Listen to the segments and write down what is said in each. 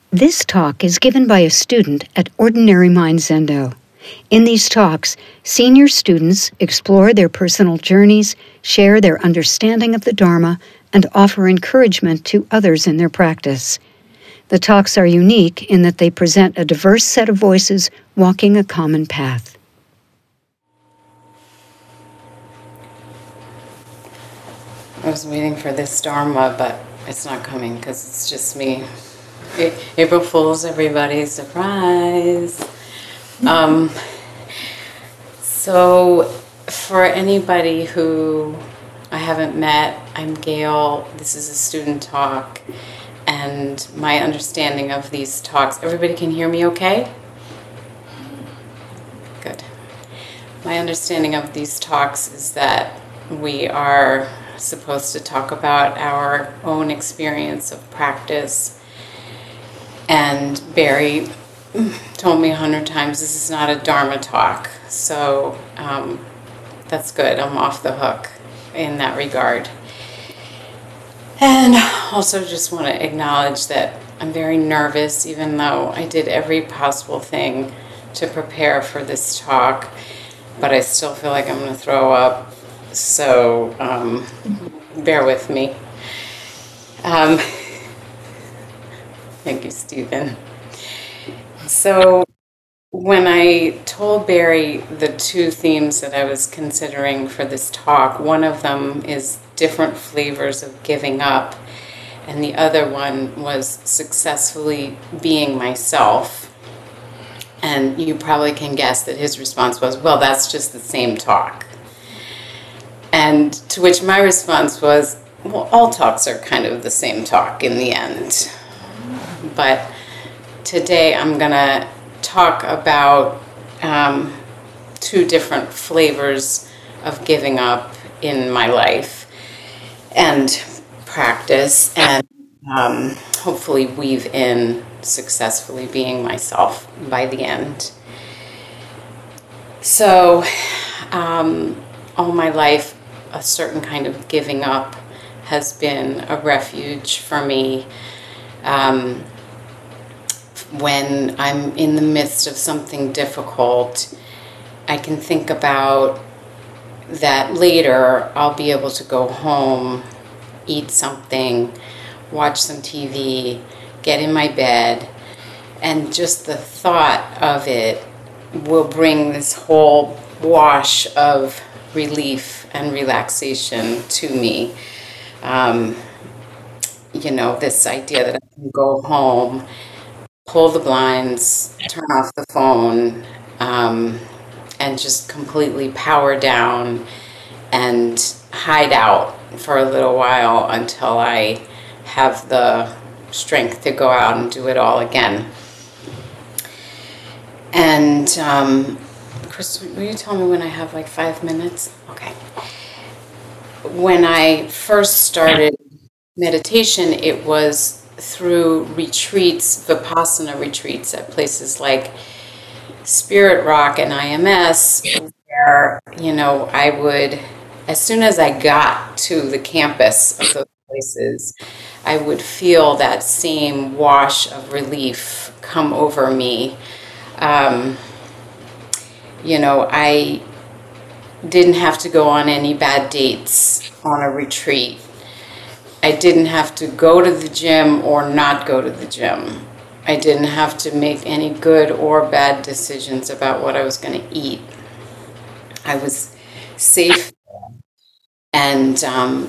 This talk is given by a student at Ordinary Mind Zendo. In these talks, senior students explore their personal journeys, share their understanding of the Dharma, and offer encouragement to others in their practice. The talks are unique in that they present a diverse set of voices walking a common path. I was waiting for this Dharma, but it's not coming because it's just me. April Fool's, everybody, surprise. So for anybody who I haven't met, I'm Gail. This is a student talk, and my understanding of these talks, everybody can hear me okay? Good. My understanding of these talks is that we are supposed to talk about our own experience of practice. And Barry told me 100 times this is not a Dharma talk, so that's good. I'm off the hook in that regard. And also just want to acknowledge that I'm very nervous, even though I did every possible thing to prepare for this talk, but I still feel like I'm going to throw up, so bear with me. Thank you, Stephen. So when I told Barry the two themes that I was considering for this talk, one of them is different flavors of giving up, and the other one was successfully being myself. And you probably can guess that his response was, well, that's just the same talk. And to which my response was, well, all talks are kind of the same talk in the end. But today I'm going to talk about two different flavors of giving up in my life and practice, and hopefully weave in successfully being myself by the end. So all my life, a certain kind of giving up has been a refuge for me. When I'm in the midst of something difficult, I can think about that later I'll be able to go home, eat something, watch some TV, get in my bed, and just the thought of it will bring this whole wash of relief and relaxation to me. This idea that I can go home, pull the blinds, turn off the phone, and just completely power down and hide out for a little while until I have the strength to go out and do it all again. And Chris, will you tell me when I have like 5 minutes? Okay. When I first started meditation, it was through retreats, Vipassana retreats at places like Spirit Rock and IMS, where, I would, as soon as I got to the campus of those places, I would feel that same wash of relief come over me. I didn't have to go on any bad dates on a retreat. I didn't have to go to the gym or not go to the gym. I didn't have to make any good or bad decisions about what I was going to eat. I was safe. And,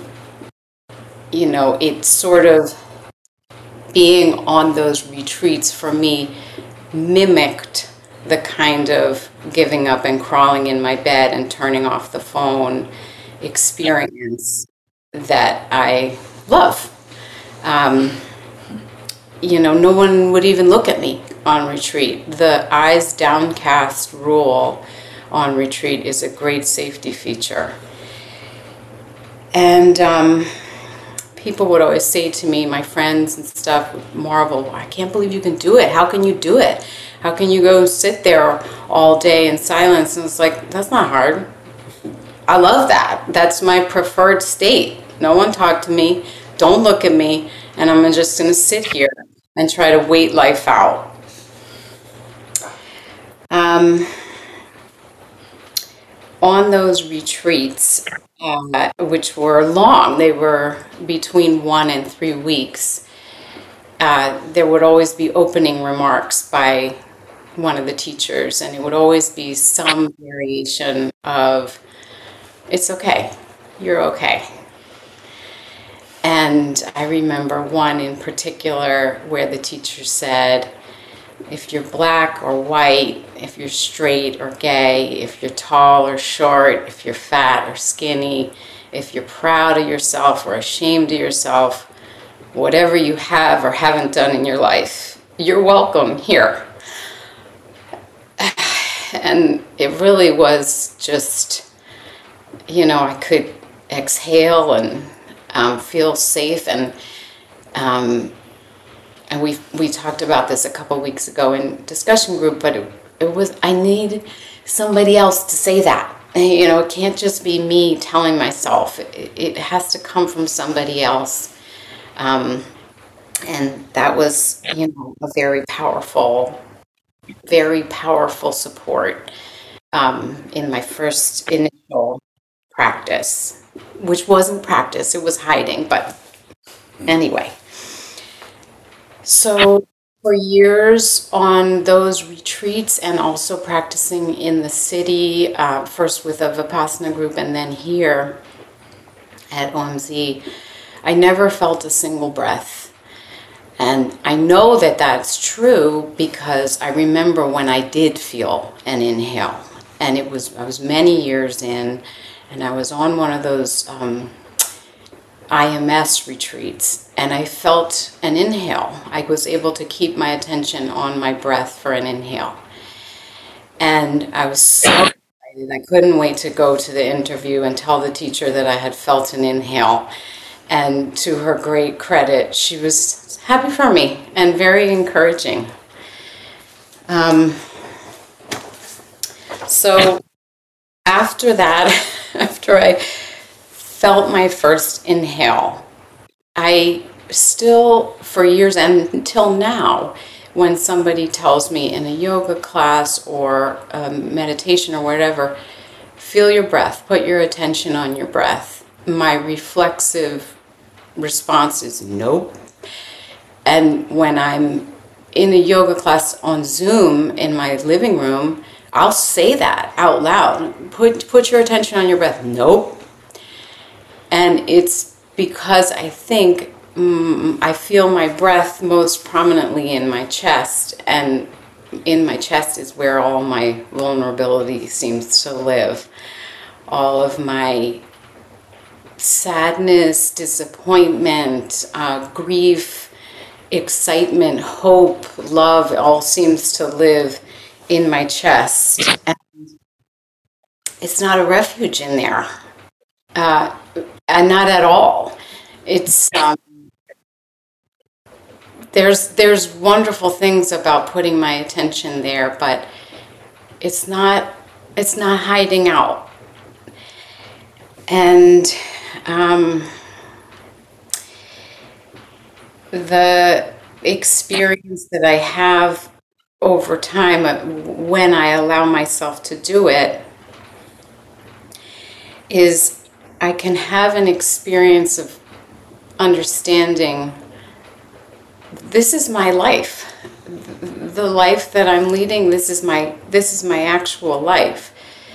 it sort of, being on those retreats for me mimicked the kind of giving up and crawling in my bed and turning off the phone experience that I love. No one would even look at me on retreat. The eyes downcast rule on retreat is a great safety feature. And people would always say to me, my friends and stuff would marvel, I can't believe you can do it. How can you do it? How can you go sit there all day in silence? And it's like, that's not hard. I love that. That's my preferred state. No one talk to me. Don't look at me. And I'm just going to sit here and try to wait life out. On those retreats, which were long, they were between 1 and 3 weeks, there would always be opening remarks by one of the teachers, and it would always be some variation of, "It's okay, you're okay." And I remember one in particular where the teacher said, "If you're black or white, if you're straight or gay, if you're tall or short, if you're fat or skinny, if you're proud of yourself or ashamed of yourself, whatever you have or haven't done in your life, you're welcome here." And it really was just, I could exhale and feel safe. And we talked about this a couple weeks ago in discussion group, but it was, I need somebody else to say that. It can't just be me telling myself. It has to come from somebody else. And that was, a very powerful support in my first initial practice, which wasn't practice, it was hiding, but anyway. So for years on those retreats and also practicing in the city, first with a Vipassana group and then here at OMZ, I never felt a single breath. And I know that that's true because I remember when I did feel an inhale. And I was many years in, and I was on one of those IMS retreats, and I felt an inhale. I was able to keep my attention on my breath for an inhale. And I was so excited. I couldn't wait to go to the interview and tell the teacher that I had felt an inhale. And to her great credit, she was happy for me and very encouraging. So after that, after I felt my first inhale, I still, for years and until now, when somebody tells me in a yoga class or a meditation or whatever, feel your breath, put your attention on your breath, my reflexive response is nope. And when I'm in a yoga class on Zoom in my living room, I'll say that out loud. Put your attention on your breath. Nope. And it's because I think I feel my breath most prominently in my chest, and in my chest is where all my vulnerability seems to live. All of my sadness, disappointment, grief, excitement, hope, love, all seems to live in my chest. And it's not a refuge in there. And not at all. It's there's wonderful things about putting my attention there, but it's not hiding out. And the experience that I have over time when I allow myself to do it is I can have an experience of understanding this is my life. The life that I'm leading, this is my actual life.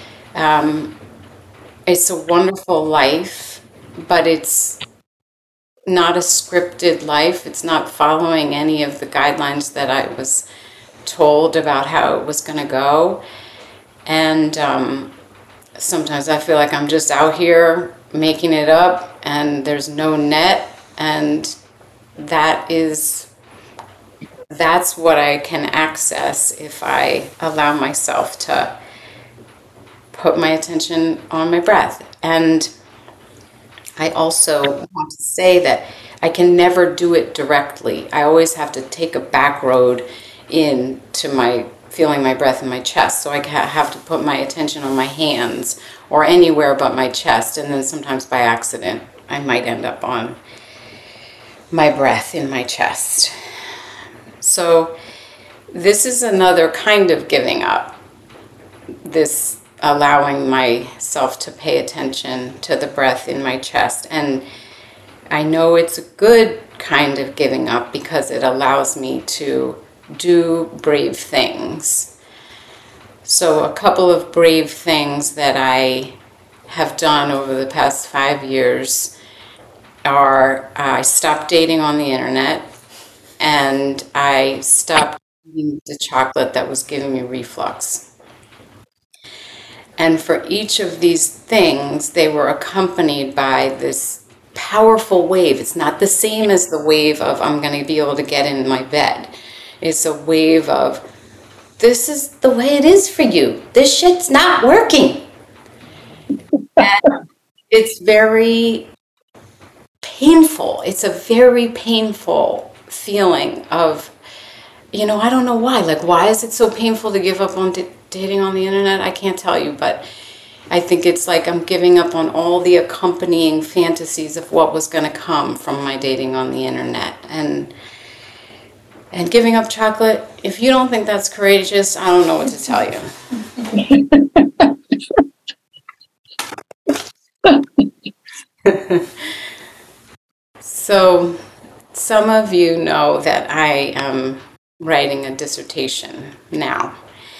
It's a wonderful life, but it's not a scripted life. It's not following any of the guidelines that I was told about how it was going to go. And sometimes I feel like I'm just out here making it up and there's no net, and that's what I can access if I allow myself to put my attention on my breath. And I also want to say that I can never do it directly. I always have to take a back road into my feeling my breath in my chest. So I have to put my attention on my hands or anywhere but my chest. And then sometimes by accident, I might end up on my breath in my chest. So this is another kind of giving up. This allowing myself to pay attention to the breath in my chest. And I know it's a good kind of giving up because it allows me to do brave things. So a couple of brave things that I have done over the past 5 years are I stopped dating on the internet, and I stopped eating the chocolate that was giving me reflux. And for each of these things, they were accompanied by this powerful wave. It's not the same as the wave of I'm going to be able to get in my bed. It's a wave of, this is the way it is for you. This shit's not working. And it's very painful. It's a very painful feeling of, I don't know why. Like, why is it so painful to give up on dating on the internet? I can't tell you, but I think it's like I'm giving up on all the accompanying fantasies of what was going to come from my dating on the internet. And giving up chocolate, if you don't think that's courageous, I don't know what to tell you. So, some of you know that I am writing a dissertation now.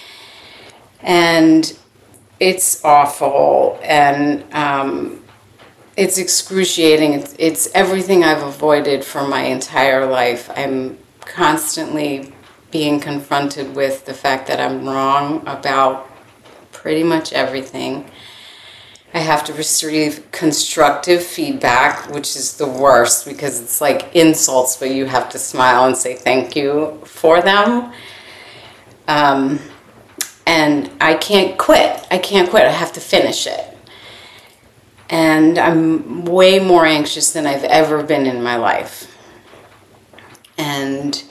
And it's awful, and it's excruciating. It's everything I've avoided for my entire life. I'm constantly being confronted with the fact that I'm wrong about pretty much everything. I have to receive constructive feedback, which is the worst because it's like insults, but you have to smile and say thank you for them. And I can't quit. I have to finish it. And I'm way more anxious than I've ever been in my life. And,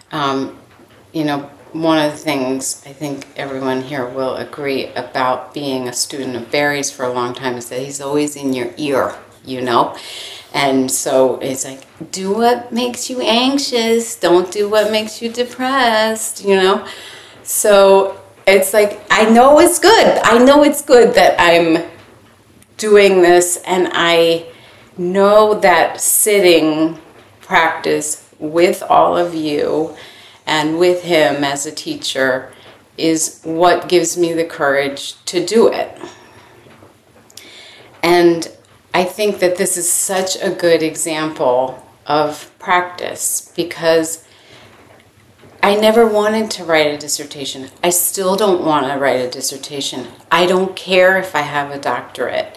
one of the things I think everyone here will agree about being a student of Barry's for a long time is that he's always in your ear, And so it's like, do what makes you anxious. Don't do what makes you depressed, So it's like, I know it's good. I know it's good that I'm doing this, and I know that sitting practice with all of you and with him as a teacher is what gives me the courage to do it. And I think that this is such a good example of practice because I never wanted to write a dissertation. I still don't want to write a dissertation. I don't care if I have a doctorate.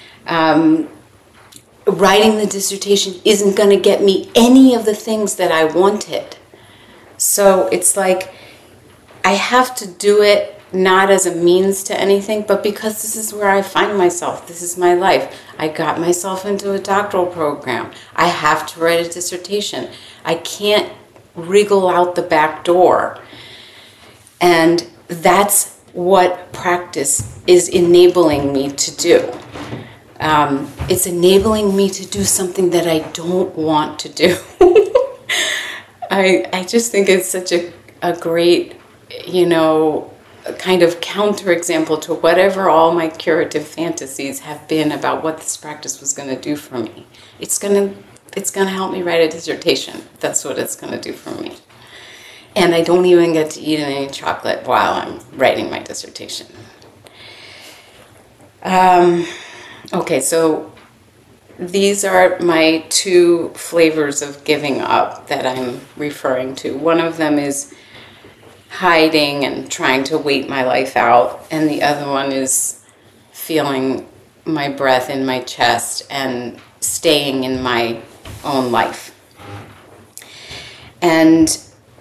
Writing the dissertation isn't going to get me any of the things that I wanted. So it's like I have to do it not as a means to anything, but because this is where I find myself. This is my life. I got myself into a doctoral program. I have to write a dissertation. I can't wriggle out the back door. And that's what practice is enabling me to do. It's enabling me to do something that I don't want to do. I just think it's such a great, kind of counterexample to whatever all my curative fantasies have been about what this practice was going to do for me. It's going to help me write a dissertation. That's what it's going to do for me. And I don't even get to eat any chocolate while I'm writing my dissertation. Okay, so these are my two flavors of giving up that I'm referring to. One of them is hiding and trying to wait my life out, and the other one is feeling my breath in my chest and staying in my own life. And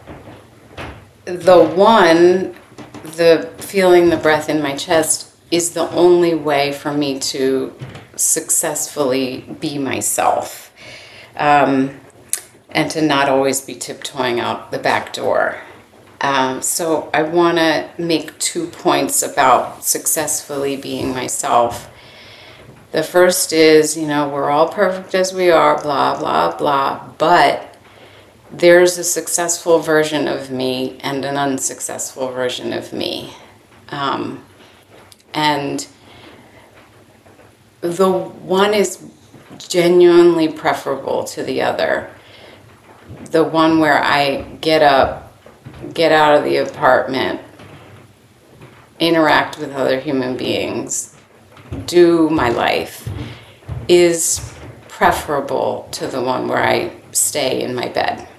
the feeling the breath in my chest is the only way for me to successfully be myself, and to not always be tiptoeing out the back door. So I want to make 2 points about successfully being myself. The first is, we're all perfect as we are, blah, blah, blah, but there's a successful version of me and an unsuccessful version of me. And the one is genuinely preferable to the other. The one where I get up, get out of the apartment, interact with other human beings, do my life, is preferable to the one where I stay in my bed.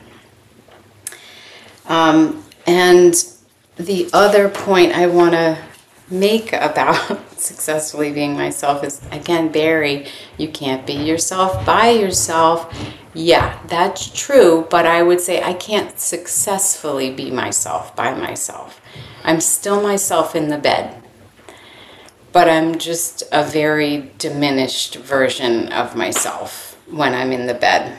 And the other point I want to make about successfully being myself is, again, Barry, you can't be yourself by yourself. Yeah, that's true, but I would say I can't successfully be myself by myself. I'm still myself in the bed, but I'm just a very diminished version of myself when I'm in the bed.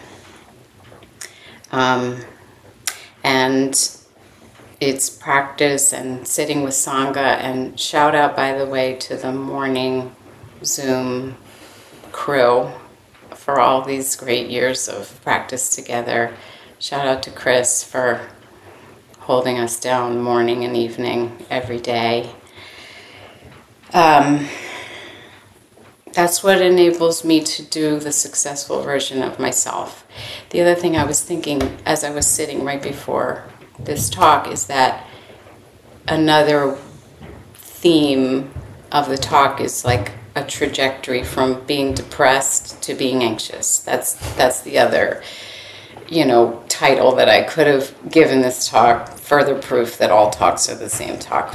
And it's practice and sitting with Sangha, and shout out, by the way, to the morning Zoom crew for all these great years of practice together. Shout out to Chris for holding us down morning and evening every day. That's what enables me to do the successful version of myself. The other thing I was thinking as I was sitting right before this talk is that another theme of the talk is like a trajectory from being depressed to being anxious. That's the other, title that I could have given this talk, further proof that all talks are the same talk.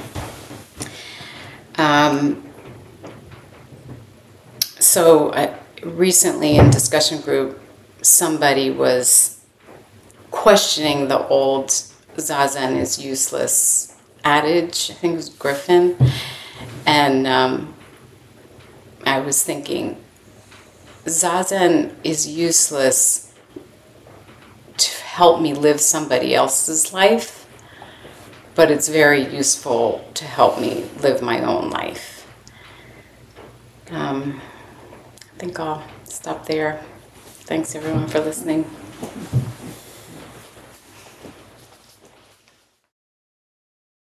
So recently in discussion group, somebody was questioning the old Zazen is useless adage. I think it was Griffin. And I was thinking, Zazen is useless to help me live somebody else's life, but it's very useful to help me live my own life. I think I'll stop there. Thanks everyone for listening.